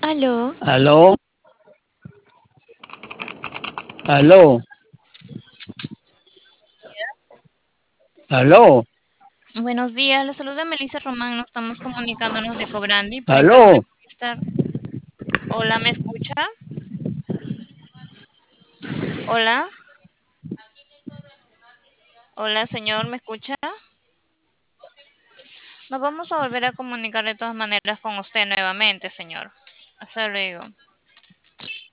Aló, Aló, aló, aló, buenos días. La saluda Melissa Román. Nos estamos comunicándonos de Cobrandi para encargo de aló, conquistar. Hola, ¿me escucha? Hola, hola, señor, ¿me escucha? Nos vamos a volver a comunicar de todas maneras con usted nuevamente, señor. Hasta luego.